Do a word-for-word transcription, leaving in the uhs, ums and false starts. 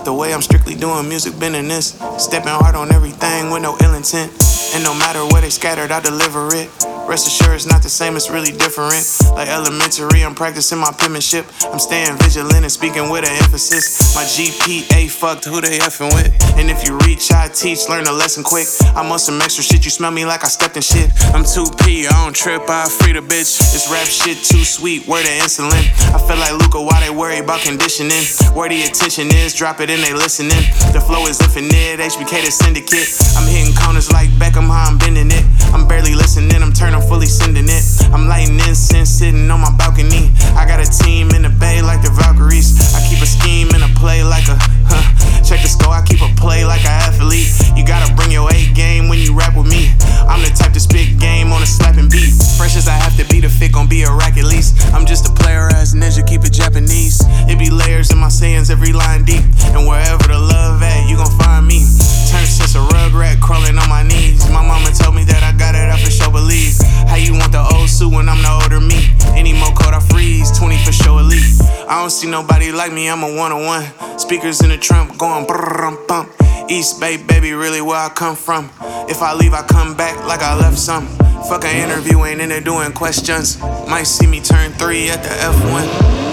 the way, I'm strictly doing music business. Stepping hard on everything with no ill intent. And no matter where they scattered, I deliver it. Rest assured it's not the same, it's really different. Like elementary, I'm practicing my penmanship. I'm staying vigilant and speaking with an emphasis. My G P A fucked, who they effing with? And if you reach, I teach, learn a lesson quick. I'm on some extra shit, you smell me like I stepped in shit. I'm two P, I don't trip, I free the bitch. This rap shit too sweet, where the insulin? I feel like Luca, why they worry about conditioning? Where the attention is, drop it and they listening. The flow is infinite, H B K the syndicate. I'm hitting corners like Beckham, how I'm bending it. I'm barely listening, I'm turning, fully sending it. I'm lighting incense, sitting on my balcony. I got a team in the bay like the Valkyries. I keep a scheme and a play like a, huh. Check the score, I keep a play like an athlete. You gotta bring your A game when you rap with me. I'm the type to spit game on a slapping beat. Fresh as I have to be, the fit gon' be a rack at least. I'm just a player ass ninja, keep it Japanese. It be layers in my sayings, every line deep. And wherever the love at, you gon' find me. Turn since a rugrat crawling on my knees. My mama told me that I got it, I for sure believe. How you want the old suit when I'm the older me? Any more code I freeze, twenty for sure elite. I don't see nobody like me, I'm a one-on-one. Speakers in the trunk going brrrrum bump. East Bay, baby, really where I come from. If I leave, I come back like I left some. Fuck an interview, ain't in there doing questions. Might see me turn three at the F one.